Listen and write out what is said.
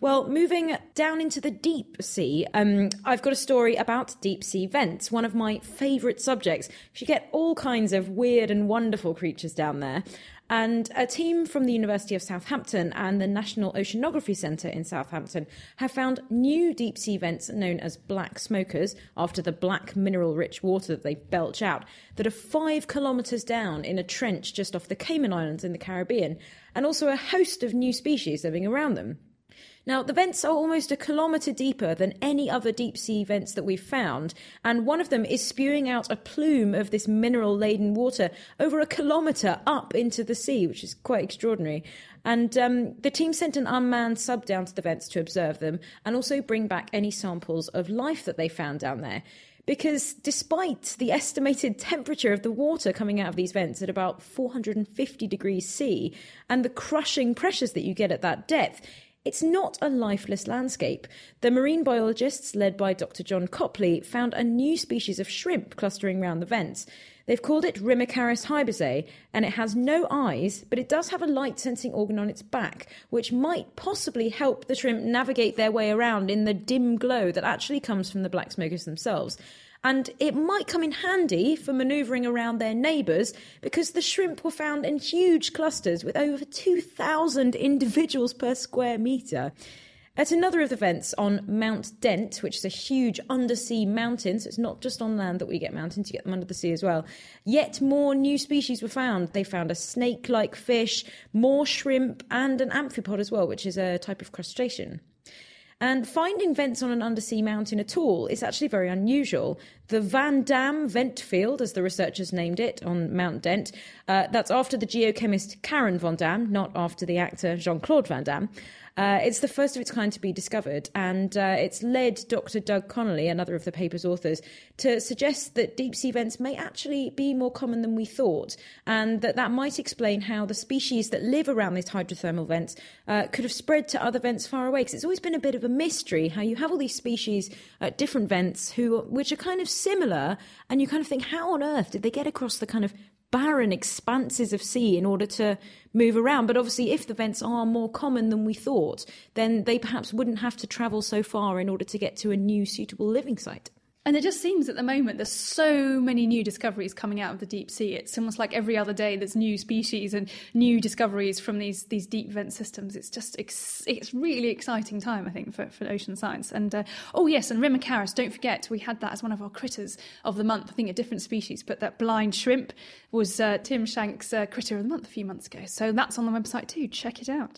Well, moving down into the deep sea, I've got a story about deep sea vents, one of my favourite subjects. You get all kinds of weird and wonderful creatures down there. And a team from the University of Southampton and the National Oceanography Centre in Southampton have found new deep sea vents known as black smokers, after the black mineral-rich water that they belch out, that are 5 kilometres down in a trench just off the Cayman Islands in the Caribbean, and also a host of new species living around them. Now, the vents are almost a kilometre deeper than any other deep-sea vents that we've found, and one of them is spewing out a plume of this mineral-laden water over a kilometre up into the sea, which is quite extraordinary. And the team sent an unmanned sub down to the vents to observe them and also bring back any samples of life that they found down there. Because despite the estimated temperature of the water coming out of these vents at about 450 degrees C and the crushing pressures that you get at that depth, it's not a lifeless landscape. The marine biologists, led by Dr. John Copley, found a new species of shrimp clustering around the vents. They've called it Rimicaris hybaceae, and it has no eyes, but it does have a light-sensing organ on its back, which might possibly help the shrimp navigate their way around in the dim glow that actually comes from the black smokers themselves. And it might come in handy for manoeuvring around their neighbours, because the shrimp were found in huge clusters with over 2,000 individuals per square metre. At another of the vents on Mount Dent, which is a huge undersea mountain, so it's not just on land that we get mountains, you get them under the sea as well, yet more new species were found. They found a snake-like fish, more shrimp, and an amphipod as well, which is a type of crustacean. And finding vents on an undersea mountain at all is actually very unusual. The Van Dam Vent Field, as the researchers named it, on Mount Dent, that's after the geochemist Karen Van Dam, not after the actor Jean-Claude Van Damme. It's the first of its kind to be discovered, and it's led Dr. Doug Connolly, another of the paper's authors, to suggest that deep-sea vents may actually be more common than we thought, and that might explain how the species that live around these hydrothermal vents could have spread to other vents far away, because it's always been a bit of a mystery how you have all these species at different vents which are kind of similar, and you kind of think, how on earth did they get across the kind of barren expanses of sea in order to move around? But obviously, if the vents are more common than we thought, then they perhaps wouldn't have to travel so far in order to get to a new suitable living site. And it just seems at the moment there's so many new discoveries coming out of the deep sea. It's almost like every other day there's new species and new discoveries from these deep vent systems. It's just it's really exciting time, I think, for ocean science. And oh yes, and Rimicaris, don't forget, we had that as one of our critters of the month. I think a different species, but that blind shrimp was Tim Shank's critter of the month a few months ago. So that's on the website too. Check it out.